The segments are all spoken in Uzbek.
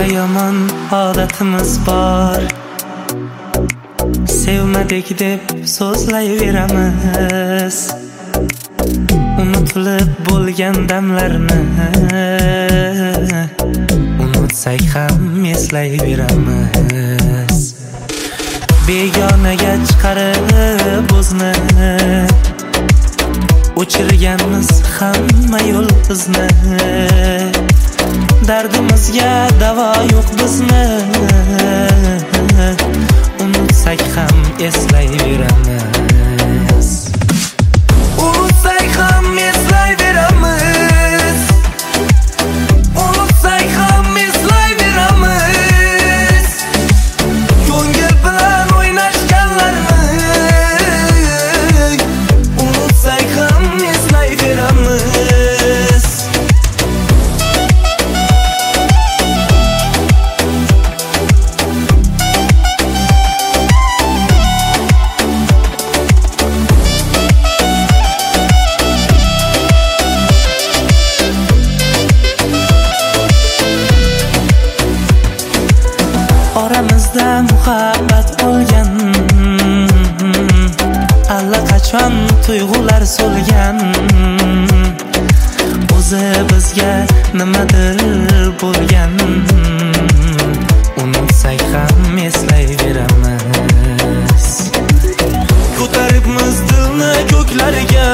yomon odatimiz bor. Sevmadik deb so'zlayveramiz. Unutilib bo'lgan damlarni unutsak ham eslayveramiz. Begonaga chiqarib o'zni o'chirganmiz hamma yo'l bizni. Dardimizga davo yo'q bizni. Unutsak ham eslayveramiz. Unutsak ham eslayveramiz. Unutsak ham eslayveramiz. Ko'ngil bilan o'ynashganlarni unutsak ham eslayveramiz. Oramizda muhabbat bo'lgan, allaqachon tuyg'ular so'lgan. O'zi bizga nimadir bo'lgan. Unutsak ham eslayveramiz. Ko'taribmiz dilni ko'klarga,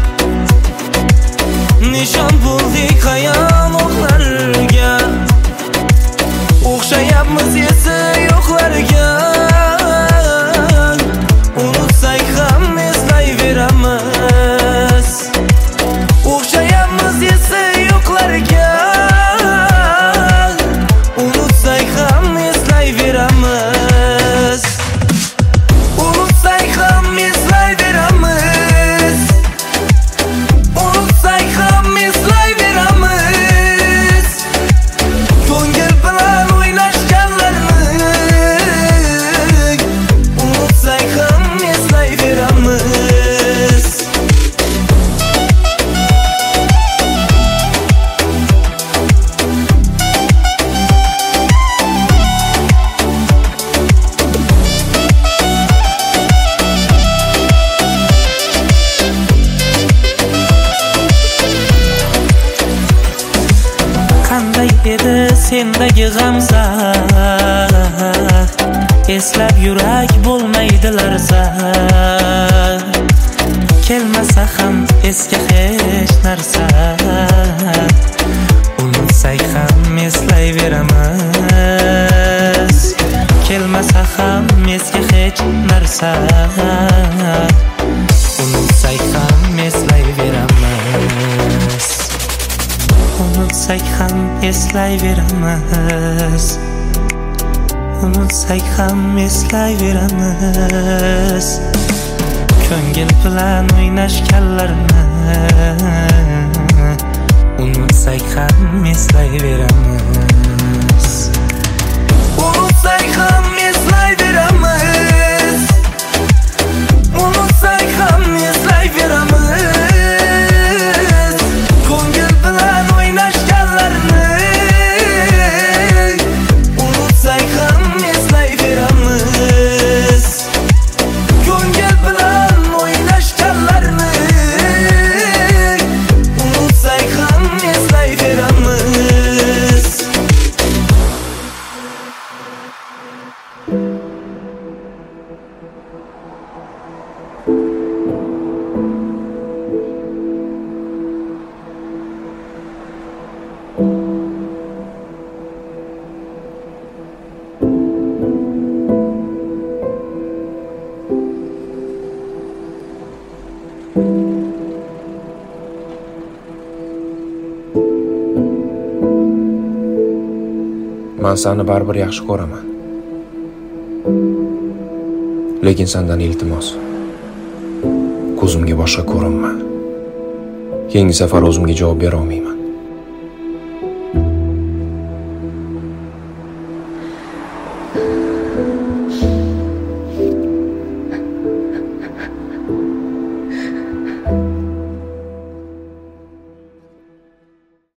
nishon bo'ldik qayoqlarga. O'xshayapmiz esi yo'qlarga. Unutsak ham eslayveramiz. O'xshayapmiz esi yo'qlarga. Unutsak ham eslayveramiz. Unutsak ham eslayveramiz. Unutsak ham eslayveramiz. Ko'ngil bilan o'ynashganlarni unutsak ham eslayveramiz. Qanday edi sendagi g'amzar, eslab yurak bo'lmaydi larza. Kelmasa ham esga hech narsa. Unutsak ham eslayveramiz. Kelmasa ham esga hech narsa. Unutsak ham eslayveramiz. Unutsak ham eslayveramiz. Unutsak ham eslayveramiz. Ko'ngil bilan o'ynashganlarni unutsak ham eslayveramiz. Unutsak ham eslayveramiz. Unutsak ham eslayveramiz. Ko'ngil bilan o'ynashganlarni unutsak ham eslayveramiz. Ko'ngil bilan o'ynashganlarni unutsak ham eslayveramiz. Men seni baribir yaxshi ko'raman. Lekin sendan iltimos, ko'zimga boshqa ko'rinma. Keyingi safar o'zimga javob bera olmayman.